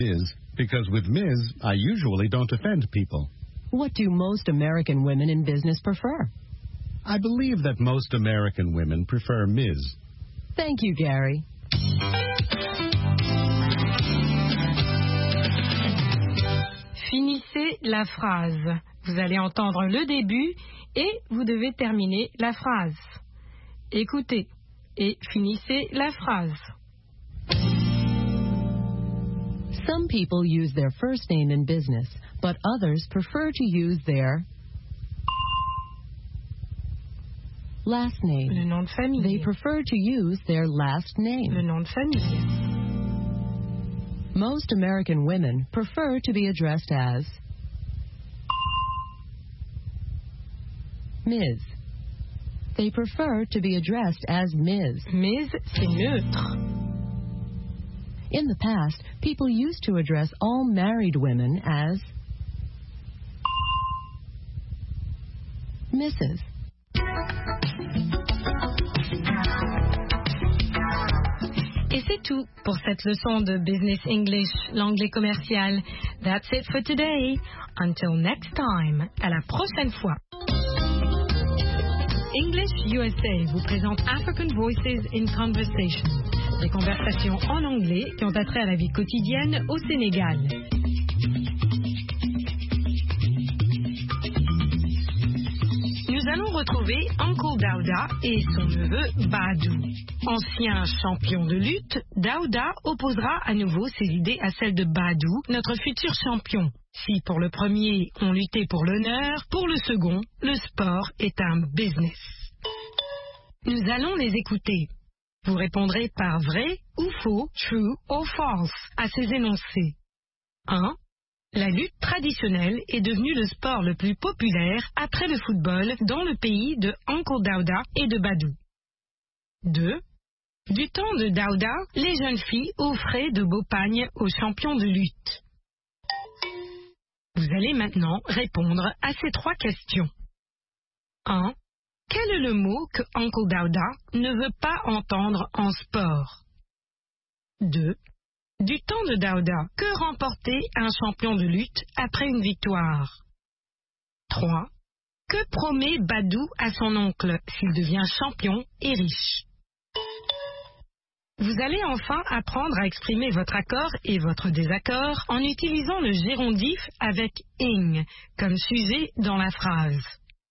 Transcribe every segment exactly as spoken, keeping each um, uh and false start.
Is because with Miz, I usually don't offend people. What do most American women in business prefer? I believe that most American women prefer Miz. Thank you, Gary. Finissez la phrase. Vous allez entendre le début et vous devez terminer la phrase. Écoutez et finissez la phrase. Some people use their first name in business, but others prefer to use their last name. Le nom de famille. They prefer to use their last name. Le nom de famille. Most American women prefer to be addressed as Miz. They prefer to be addressed as Miz. Miz, c'est neutre. In the past, people used to address all married women as Missus Et c'est tout pour cette leçon de Business English, l'anglais commercial. That's it for today. Until next time. À la prochaine fois. English U S A vous présente African Voices in Conversation. Des conversations en anglais qui ont attrait à la vie quotidienne au Sénégal. Nous allons retrouver Uncle Daouda et son neveu Badou. Ancien champion de lutte, Daouda opposera à nouveau ses idées à celles de Badou, notre futur champion. Si pour le premier, on luttait pour l'honneur, pour le second, le sport est un business. Nous allons les écouter. Vous répondrez par vrai ou faux, true or false, à ces énoncés. un. La lutte traditionnelle est devenue le sport le plus populaire après le football dans le pays de Uncle Daouda et de Badou. deux. Du temps de Daouda, les jeunes filles offraient de beaux pagnes aux champions de lutte. Vous allez maintenant répondre à ces trois questions. un. Quel est le mot que Uncle Daouda ne veut pas entendre en sport? deux. Du temps de Daouda, que remportait un champion de lutte après une victoire? trois. Que promet Badou à son oncle s'il devient champion et riche? Vous allez enfin apprendre à exprimer votre accord et votre désaccord en utilisant le gérondif avec ing comme sujet dans la phrase.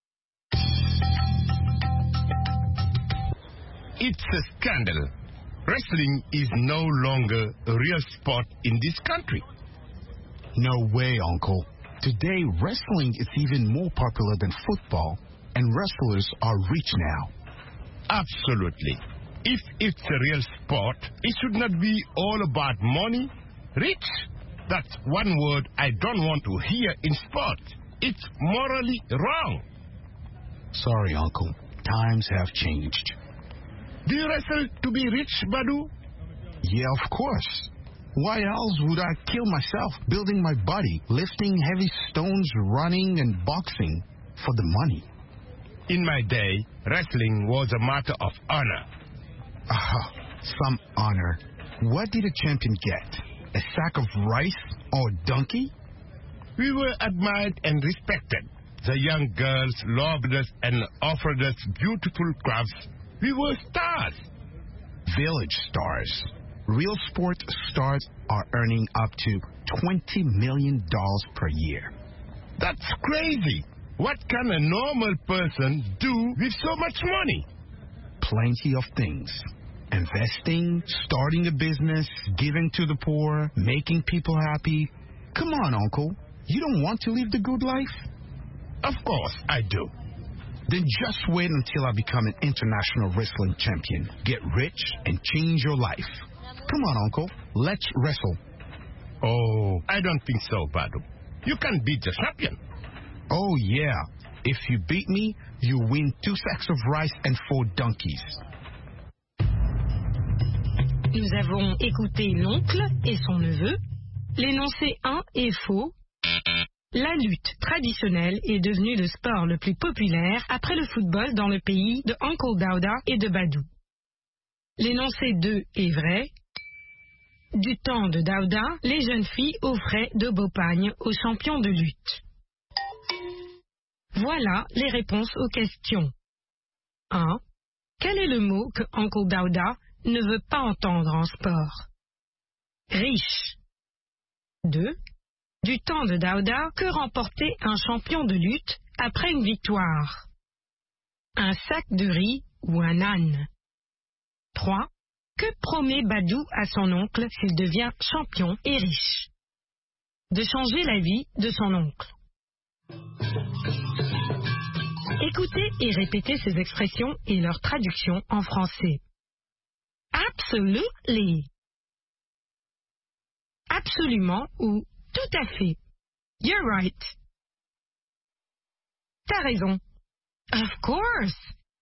It's a scandal. Wrestling is no longer a real sport in this country. No way, Uncle. Today, wrestling is even more popular than football, and wrestlers are rich now. Absolutely. If it's a real sport, it should not be all about money. Rich, that's one word I don't want to hear in sport. It's morally wrong. Sorry, Uncle. Times have changed. Do you wrestle to be rich, Badou? Yeah, of course. Why else would I kill myself building my body, lifting heavy stones, running and boxing for the money? In my day, wrestling was a matter of honor. Ah, some honor. What did a champion get? A sack of rice or a donkey? We were admired and respected. The young girls loved us and offered us beautiful crafts. We were stars. Village stars. Real sport stars are earning up to twenty million dollars per year. That's crazy. What can a normal person do with so much money? Plenty of things. Investing, starting a business, giving to the poor, making people happy. Come on, Uncle. You don't want to live the good life? Of course I do. Then just wait until I become an international wrestling champion. Get rich and change your life. Come on, Uncle. Let's wrestle. Oh, I don't think so, Badou. You can beat the champion. Oh, yeah. If you beat me, you win two sacks of rice and four donkeys. Nous avons écouté l'oncle et son neveu. L'énoncé un est faux. La lutte traditionnelle est devenue le sport le plus populaire après le football dans le pays de Uncle Daouda et de Badou. L'énoncé deux est vrai. du temps de Daouda, les jeunes filles offraient de beaux pagnes aux champions de lutte. Voilà les réponses aux questions. un. Quel est le mot que Uncle Daouda ne veut pas entendre en sport? Riche. deux. Du temps de Daouda, que remportait un champion de lutte après une victoire? Un sac de riz ou un âne? trois. Que promet Badou à son oncle s'il devient champion et riche? De changer la vie de son oncle. Écoutez et répétez ces expressions et leur traduction en français. Absolutely. Absolument ou tout à fait. You're right. T'as raison. Of course.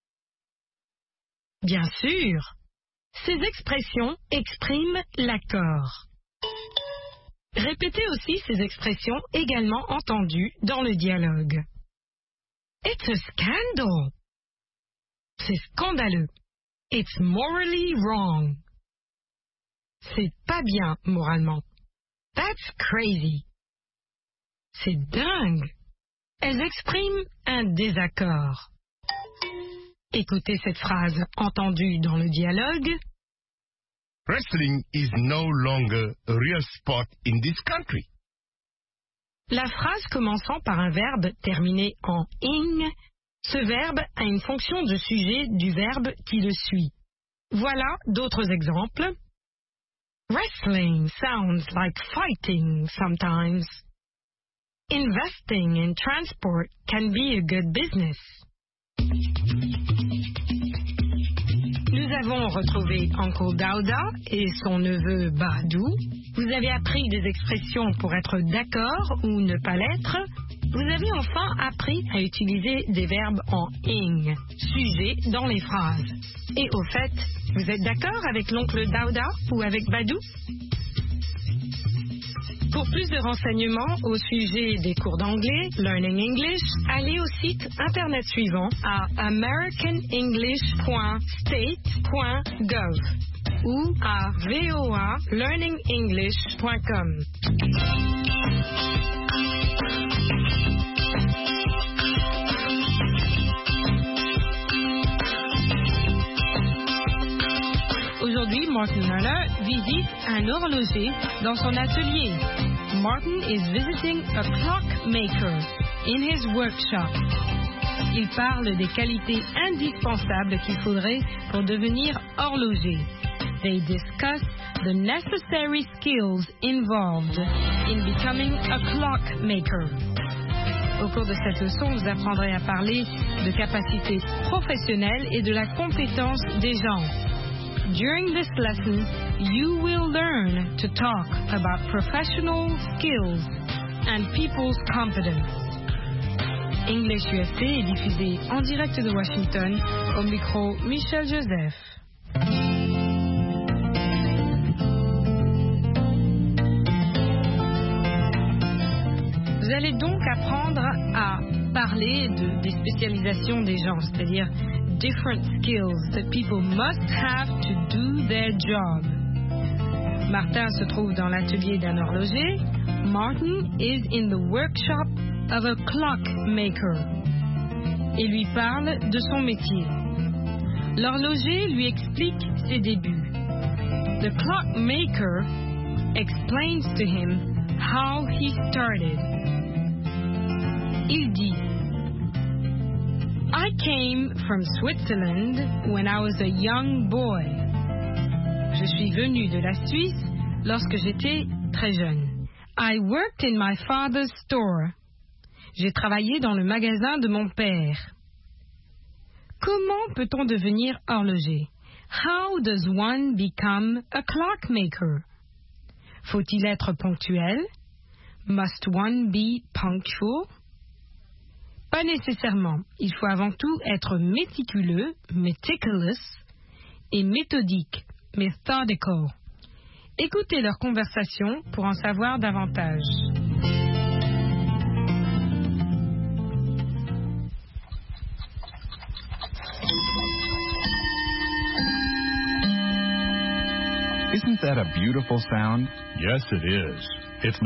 Bien sûr. Ces expressions expriment l'accord. Répétez aussi ces expressions également entendues dans le dialogue. It's a scandal. C'est scandaleux. It's morally wrong. C'est pas bien moralement. That's crazy. C'est dingue. Elles expriment un désaccord. Écoutez cette phrase entendue dans le dialogue. Wrestling is no longer a real sport in this country. La phrase commençant par un verbe terminé en ing, ce verbe a une fonction de sujet du verbe qui le suit. Voilà d'autres exemples. Wrestling sounds like fighting sometimes. Investing in transport can be a good business. Nous avons retrouvé Uncle Daouda et son neveu Badou. Vous avez appris des expressions pour être d'accord ou ne pas l'être. Vous avez enfin appris à utiliser des verbes en ing, sujet dans les phrases. Et au fait, vous êtes d'accord avec l'oncle Daouda ou avec Badou? Pour plus de renseignements au sujet des cours d'anglais, Learning English, allez au site internet suivant à american english point state point gov ou à v o a learning english point com. Aujourd'hui, Martin Lerner visite un horloger dans son atelier. Martin is visiting a clockmaker in his workshop. Il parle des qualités indispensables qu'il faudrait pour devenir horloger. They discuss the necessary skills involved in becoming a clockmaker. Au cours de cette leçon, vous apprendrez à parler de capacités professionnelles et de la compétence des gens. During this lesson, you will learn to talk about professional skills and people's competence. English U S A est diffusé en direct de Washington, au micro Michel Joseph. Vous allez donc apprendre à parler de, des spécialisations des gens, c'est-à-dire different skills that people must have to do their job. Martin se trouve dans l'atelier d'un horloger. Martin is in the workshop of a clockmaker. Et lui parle de son métier. L'horloger lui explique ses débuts. The clockmaker explains to him how he started. Il dit: I came from Switzerland when I was a young boy. Je suis venu de la Suisse lorsque j'étais très jeune. I worked in my father's store. J'ai travaillé dans le magasin de mon père. Comment peut-on devenir horloger? How does one become a clockmaker? Faut-il être ponctuel? Must one be punctual? Pas nécessairement. Il faut avant tout être méticuleux, meticulous, et méthodique, methodical. Écoutez leur conversation pour en savoir davantage. Isn't that a beautiful sound? Yes, it is. It's